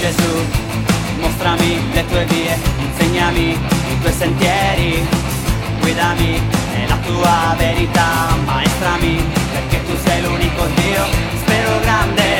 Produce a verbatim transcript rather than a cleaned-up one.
Gesù, mostrami le tue vie, insegnami i tuoi sentieri, guidami nella tua verità, maestrami, perché tu sei l'unico Dio. Spero grande